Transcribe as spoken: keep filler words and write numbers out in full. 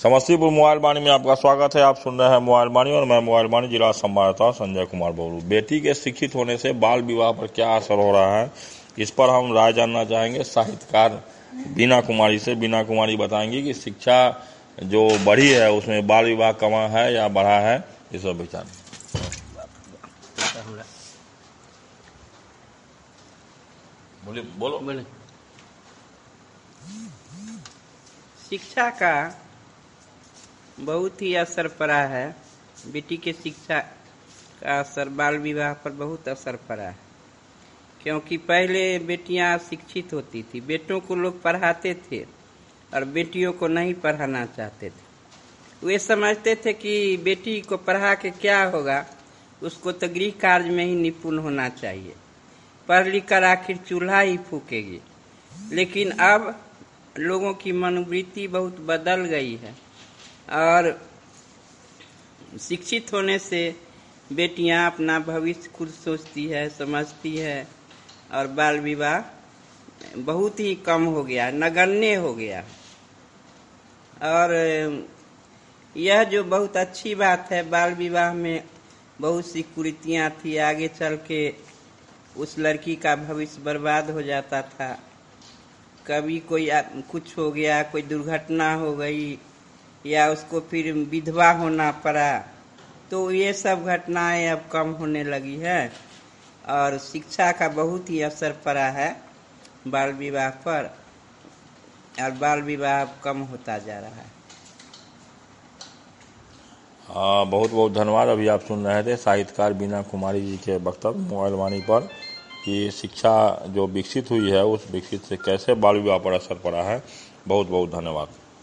Samastipur mobile वाणी में आपका स्वागत है। आप सुन रहे हैं मोबाइल वाणी और मैं मोबाइल वाणी जिला संवाददाता संजय कुमार बोरू। बेटी के शिक्षित होने से बाल विवाह पर क्या असर हो रहा है, इस पर हम राय जानना चाहेंगे साहित्यकार बीना कुमारी से। बीना कुमारी बताएंगी कि शिक्षा जो बढ़ी है उसमें बाल विवाह कमा है या बढ़ा है, इस पर विचार। बोले बोलो बोले। शिक्षा का बहुत ही असर पड़ा है। बेटी के शिक्षा का असर बाल विवाह पर बहुत असर पड़ा है, क्योंकि पहले बेटियां शिक्षित होती थी, बेटों को लोग पढ़ाते थे और बेटियों को नहीं पढ़ाना चाहते थे। वे समझते थे कि बेटी को पढ़ा के क्या होगा, उसको तो गृह कार्य में ही निपुण होना चाहिए, पढ़ लिख कर आखिर चूल्हा ही फूकेगी। लेकिन अब लोगों की मनोवृत्ति बहुत बदल गई है और शिक्षित होने से बेटियां अपना भविष्य खुद सोचती है, समझती है और बाल विवाह बहुत ही कम हो गया, नगण्य हो गया। और यह जो बहुत अच्छी बात है, बाल विवाह में बहुत सी कुरीतियां थी, आगे चल के उस लड़की का भविष्य बर्बाद हो जाता था। कभी कोई कुछ हो गया, कोई दुर्घटना हो गई या उसको फिर विधवा होना पड़ा, तो ये सब घटनाएं अब कम होने लगी है और शिक्षा का बहुत ही असर पड़ा है बाल विवाह पर और बाल विवाह अब कम होता जा रहा है। हाँ, बहुत बहुत धन्यवाद। अभी आप सुन रहे थे साहित्यकार बीना कुमारी जी के वक्तव्य मोबाइल वाणी पर कि शिक्षा जो विकसित हुई है उस विकसित से कैसे बाल विवाह पर असर पड़ा है। बहुत बहुत धन्यवाद।